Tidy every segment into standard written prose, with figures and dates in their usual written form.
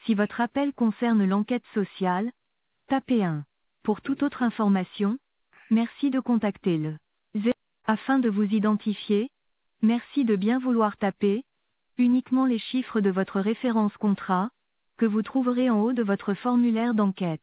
Si votre appel concerne l'enquête sociale, tapez 1. Pour toute autre information, merci de contacter le 0. Afin de vous identifier, merci de bien vouloir taper uniquement les chiffres de votre référence contrat, que vous trouverez en haut de votre formulaire d'enquête.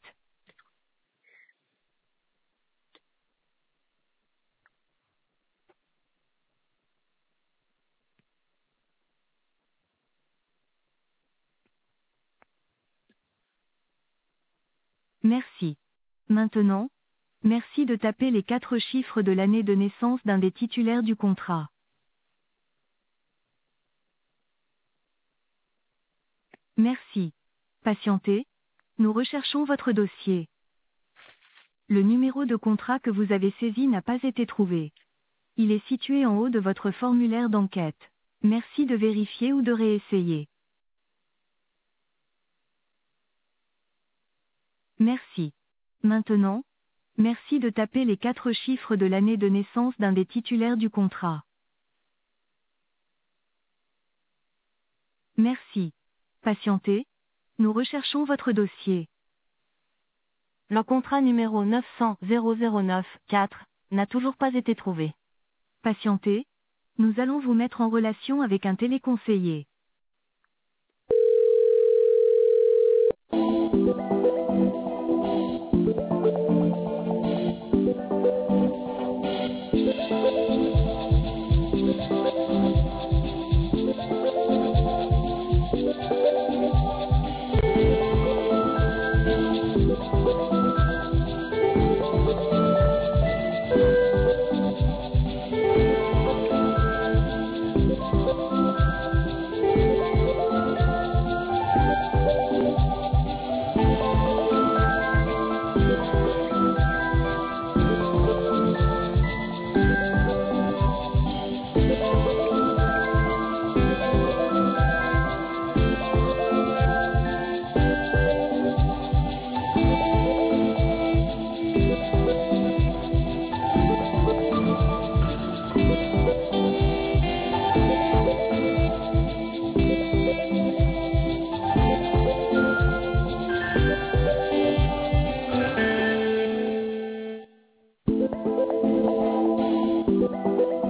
Merci. Maintenant, merci de taper les 4 chiffres de l'année de naissance d'un des titulaires du contrat. Merci. Patientez, nous recherchons votre dossier. Le numéro de contrat que vous avez saisi n'a pas été trouvé. Il est situé en haut de votre formulaire d'enquête. Merci de vérifier ou de réessayer. Merci. Maintenant, merci de taper les 4 chiffres de l'année de naissance d'un des titulaires du contrat. Merci. Patientez, nous recherchons votre dossier. Le contrat numéro 900-009-4 n'a toujours pas été trouvé. Patientez, nous allons vous mettre en relation avec un téléconseiller.